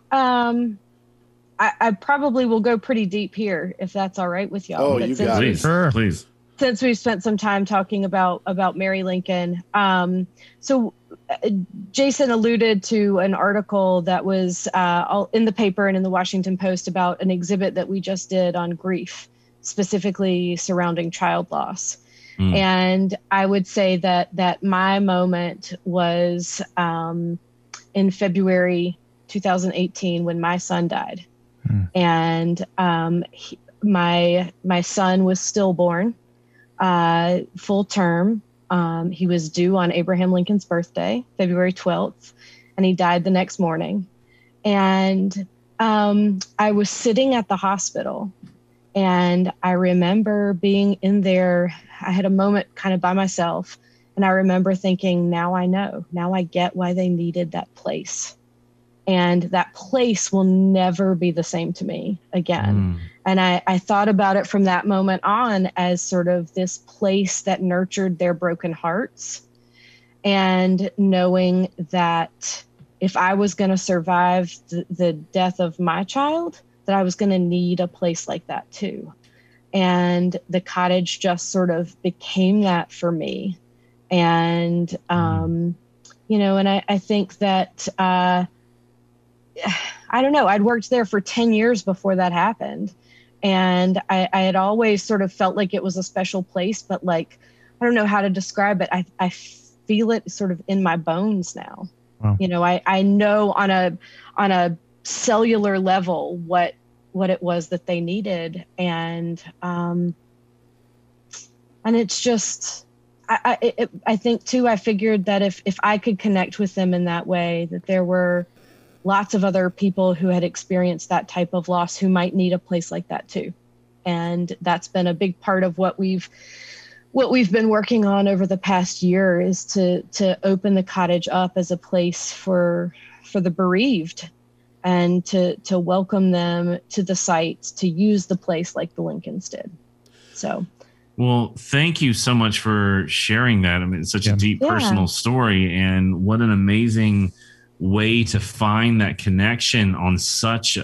I probably will go pretty deep here if that's all right with y'all. Oh, you got it. Please. Since we've spent some time talking about Mary Lincoln. So Jason alluded to an article that was in the paper and in the Washington Post about an exhibit that we just did on grief, specifically surrounding child loss. And I would say that my moment was in February 2018 when my son died. And my son was stillborn, full term. He was due on Abraham Lincoln's birthday, February 12th, and he died the next morning. And I was sitting at the hospital, and I remember being in there. I had a moment kind of by myself, and I remember thinking, now I know. Now I get why they needed that place. And that place will never be the same to me again. And I thought about it from that moment on as sort of this place that nurtured their broken hearts, and knowing that if I was going to survive the death of my child, that I was going to need a place like that too. And the cottage just sort of became that for me. And, you know, and I think that, I don't know, I'd worked there for 10 years before that happened. And I had always sort of felt like it was a special place, but like, I don't know how to describe it. I feel it sort of in my bones now. Wow. You know, I know on a cellular level what it was that they needed. And it's just, I think too, I figured that if I could connect with them in that way, that there were lots of other people who had experienced that type of loss who might need a place like that too. And that's been a big part of what we've been working on over the past year, is to open the cottage up as a place for the bereaved, and to welcome them to the site, to use the place like the Lincolns did. So. Well, thank you so much for sharing that. I mean, it's such a deep personal story, and what an amazing way to find that connection on such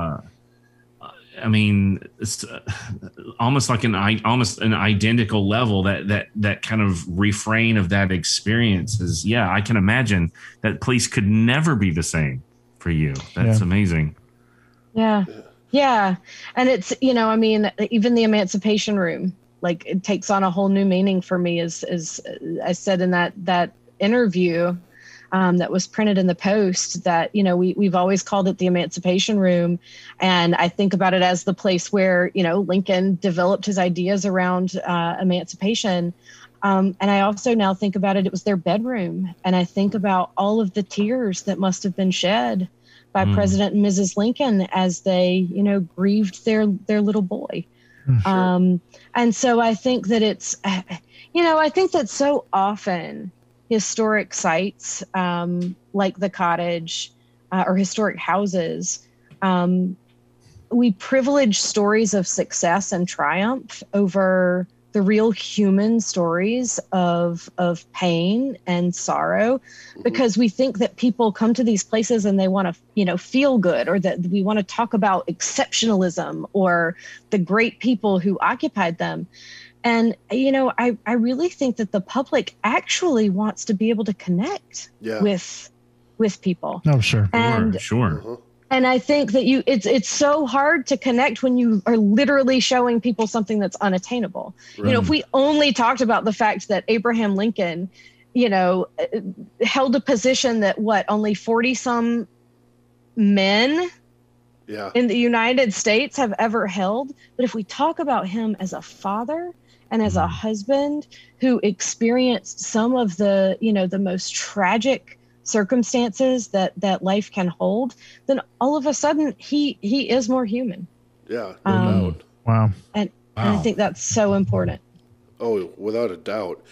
I mean, it's almost like an identical level. That kind of refrain of that experience is, I can imagine that place could never be the same for you. That's amazing. Yeah. And it's, you know, I mean, even the Emancipation Room, like, it takes on a whole new meaning for me, as I said in that interview that was printed in the Post, that, you know, we've always called it the Emancipation Room. And I think about it as the place where, you know, Lincoln developed his ideas around emancipation. And I also now think about it was their bedroom. And I think about all of the tears that must have been shed by President and Mrs. Lincoln as they, you know, grieved their little boy. Sure. And so I think that it's, you know, I think that so often historic sites like the cottage or historic houses, we privilege stories of success and triumph over the real human stories of pain and sorrow, because we think that people come to these places and they want to, you know, feel good, or that we want to talk about exceptionalism or the great people who occupied them. And, you know, I really think that the public actually wants to be able to connect with people. Oh, sure. And, sure. And I think that it's so hard to connect when you are literally showing people something that's unattainable. Right. You know, if we only talked about the fact that Abraham Lincoln, you know, held a position that only 40 some men in the United States have ever held. But if we talk about him as a father and as a husband who experienced some of the, you know, the most tragic circumstances that life can hold, then all of a sudden he is more human. Yeah, no doubt. Wow. And I think that's so important. Oh, without a doubt.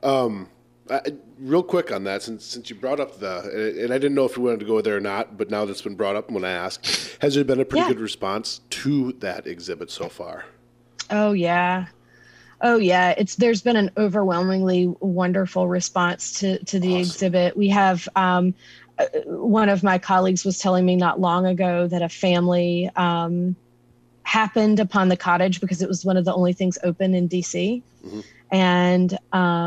Real quick on that, since you brought up and I didn't know if you wanted to go there or not, but now that's been brought up when I asked, has there been a pretty good response to that exhibit so far? Oh yeah. There's been an overwhelmingly wonderful response to the exhibit. We have one of my colleagues was telling me not long ago that a family happened upon the cottage because it was one of the only things open in DC. And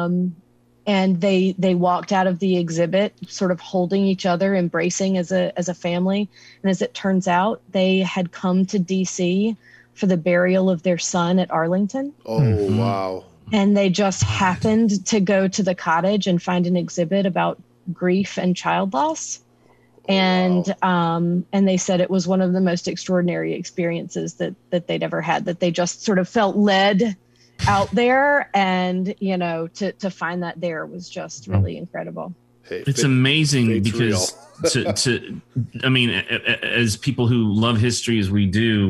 they walked out of the exhibit sort of holding each other, embracing as a family. And as it turns out, they had come to DC for the burial of their son at Arlington. Oh, wow. And they just happened to go to the cottage and find an exhibit about grief and child loss. And they said it was one of the most extraordinary experiences that they'd ever had, that they just sort of felt led out there, and, you know, to find that there was just really incredible. Hey, it's amazing because I mean, as people who love history as we do,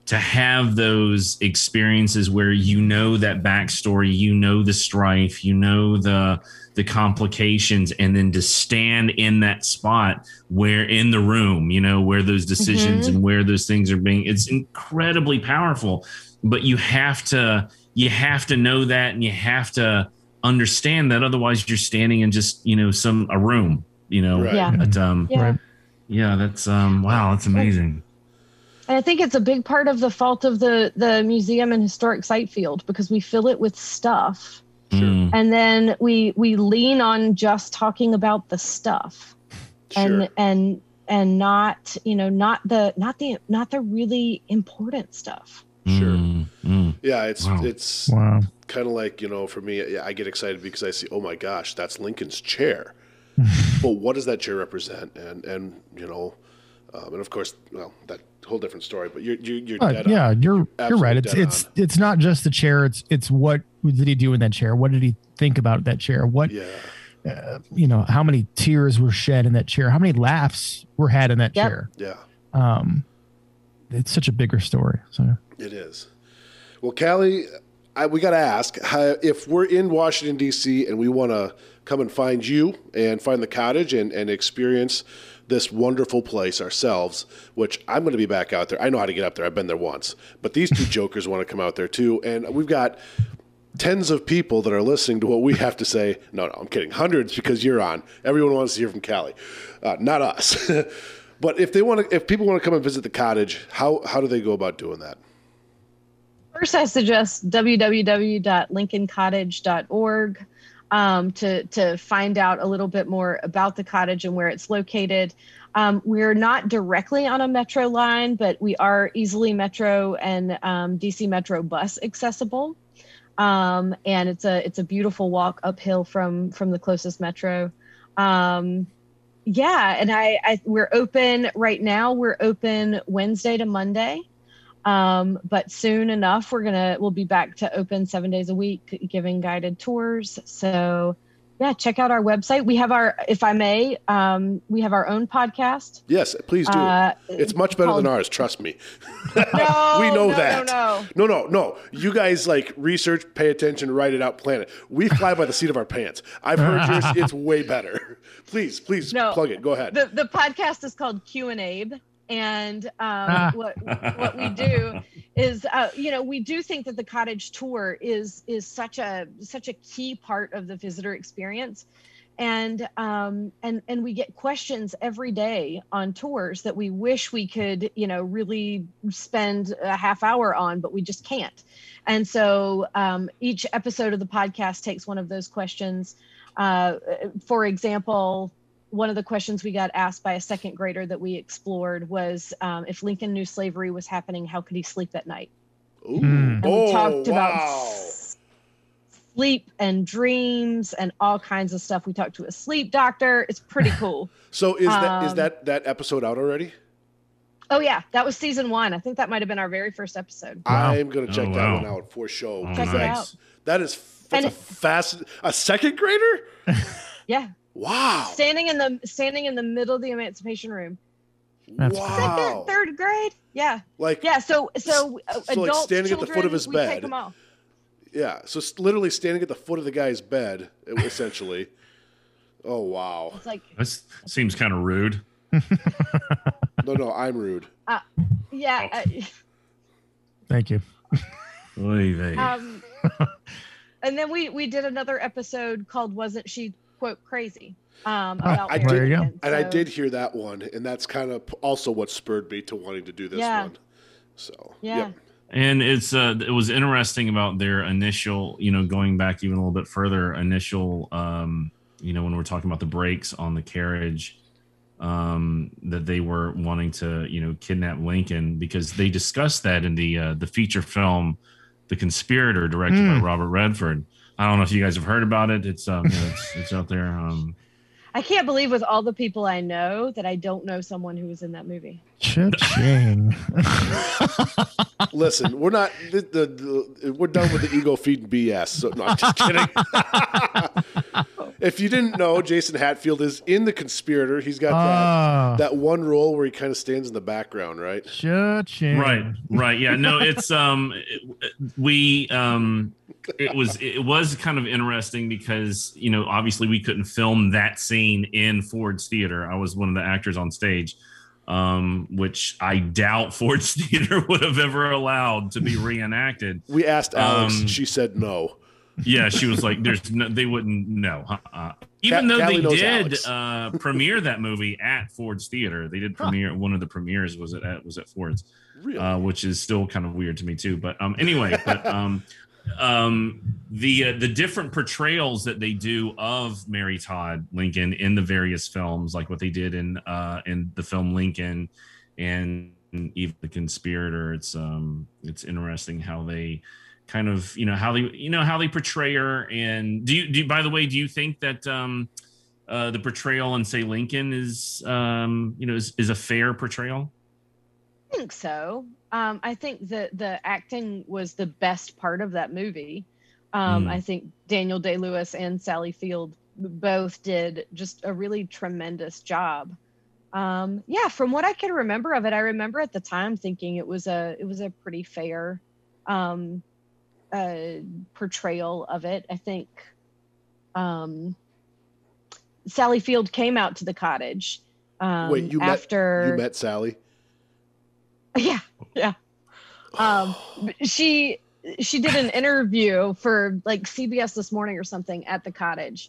to have those experiences where that backstory, the strife, the complications, and then to stand in that spot where in the room, where those decisions and where those things are being, it's incredibly powerful. But you have to know that, and you have to understand that, otherwise you're standing in just a room, Right. Yeah. But, Right. yeah, that's wow, that's amazing. And I think it's a big part of the fault of the museum and historic site field, because we fill it with stuff. Sure. And then we lean on just talking about the stuff. Sure. And not the really important stuff. Sure. Mm. Yeah, it's Wow. kind of like, for me, I get excited because I see, oh my gosh, that's Lincoln's chair. But what does that chair represent? And and of course, well, that whole different story. But you're dead on. Yeah, you're right. Absolutely It's not just the chair. It's what did he do in that chair? What did he think about that chair? What how many tears were shed in that chair? How many laughs were had in that chair? Yeah. It's such a bigger story. So It is. Well, Callie, we got to ask, if we're in Washington, D.C., and we want to come and find you and find the cottage and experience this wonderful place ourselves, which I'm going to be back out there. I know how to get up there. I've been there once. But these two jokers want to come out there too. And we've got tens of people that are listening to what we have to say. No, I'm kidding. Hundreds, because you're on. Everyone wants to hear from Callie, not us. But if people want to come and visit the cottage, how do they go about doing that? First, I suggest www.lincolncottage.org to find out a little bit more about the cottage and where it's located. We're not directly on a metro line, but we are easily metro and DC Metro bus accessible. And it's a beautiful walk uphill from the closest metro. And we're open right now. We're open Wednesday to Monday. But soon enough, we'll be back to open 7 days a week, giving guided tours. So yeah, check out our website. We have we have our own podcast. Yes, please do. It's much better than ours. Trust me. No, we know no, that. No. You guys research, pay attention, write it out, plan it. We fly by the seat of our pants. I've heard yours. It's way better. Please plug it. Go ahead. The podcast is called Q and Abe. And what we do is, we do think that the cottage tour is such a key part of the visitor experience, and we get questions every day on tours that we wish we could, really spend a half hour on, but we just can't. And so each episode of the podcast takes one of those questions. For example, one of the questions we got asked by a second grader that we explored was, if Lincoln knew slavery was happening, how could he sleep at night? Ooh. And we talked about sleep and dreams and all kinds of stuff. We talked to a sleep doctor. It's pretty cool. So is that episode out already? Oh yeah, that was season 1. I think that might have been our very first episode. Wow. I'm going to check that one out for show. Check it out. That's a second grader? Yeah. Wow. Standing in the middle of the Emancipation Room. That's wow. Third grade? Yeah. So adult standing at the foot of his bed. Take them all. Yeah. So literally standing at the foot of the guy's bed, essentially. Oh wow. It's like, this seems kind of rude. No, I'm rude. Yeah. thank you. And then we did another episode called "Wasn't She Quote Crazy?" About I did hear that one, and that's kind of also what spurred me to wanting to do this one. So yeah. And it was interesting about their initial, going back even a little bit further, when we're talking about the brakes on the carriage, that they were wanting to, kidnap Lincoln, because they discussed that in the feature film, The Conspirator, directed by Robert Redford. I don't know if you guys have heard about it. It's it's out there. I can't believe, with all the people I know, that I don't know someone who was in that movie. Cha-ching. Listen, we're not. We're done with the ego feeding BS. So no, I'm just kidding. If you didn't know, Jason Hatfield is in The Conspirator. He's got that one role where he kind of stands in the background, right? Cha-ching. Right. Yeah. No, it's it was kind of interesting because, you know, obviously we couldn't film that scene in Ford's Theater. I was one of the actors on stage, which I doubt Ford's Theater would have ever allowed to be reenacted. We asked Alex, she said no. Yeah, she was like, they wouldn't know. Even though Callie they did premiere that movie at Ford's Theater. They did premiere, one of the premieres was at Ford's, really? Which is still kind of weird to me too. But anyway, the different portrayals that they do of Mary Todd Lincoln in the various films, like what they did in the film Lincoln and even The Conspirator, it's interesting how they kind of, how they portray her. And do you by the way, do you think that the portrayal in, say, Lincoln is a fair portrayal? I think so. I think that the acting was the best part of that movie. I think Daniel Day-Lewis and Sally Field both did just a really tremendous job. From what I can remember of it, I remember at the time thinking it was a pretty fair portrayal of it. I think Sally Field came out to the cottage. Wait, you met Sally? Yeah. She did an interview for like CBS This Morning or something at the cottage.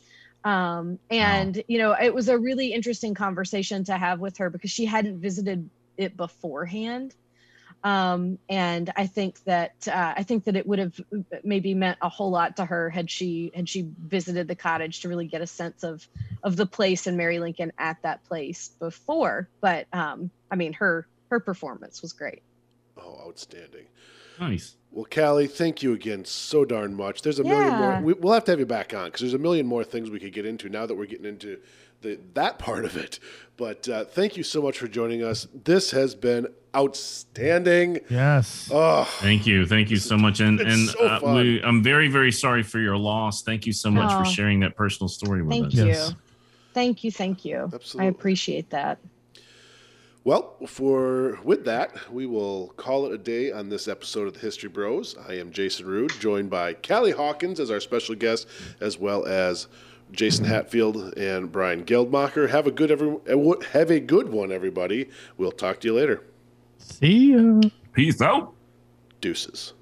It was a really interesting conversation to have with her because she hadn't visited it beforehand. And I think that it would have maybe meant a whole lot to her had she visited the cottage to really get a sense of the place and Mary Lincoln at that place before. But her performance was great. Oh, outstanding. Nice. Well, Callie, thank you again so darn much. There's a million more. We'll have to have you back on because there's a million more things we could get into now that we're getting into that part of it. But thank you so much for joining us. This has been outstanding. Yes. Oh, thank you so much. And so fun. I'm very, very sorry for your loss. Thank you so much for sharing that personal story with us. Thank you. Yes. Thank you. Absolutely. I appreciate that. Well, with that, we will call it a day on this episode of the History Bros. I am Jason Rude, joined by Callie Hawkins as our special guest, as well as Jason Hatfield and Brian Geldmacher. Have a good one, everybody. We'll talk to you later. See ya. Peace out. Deuces.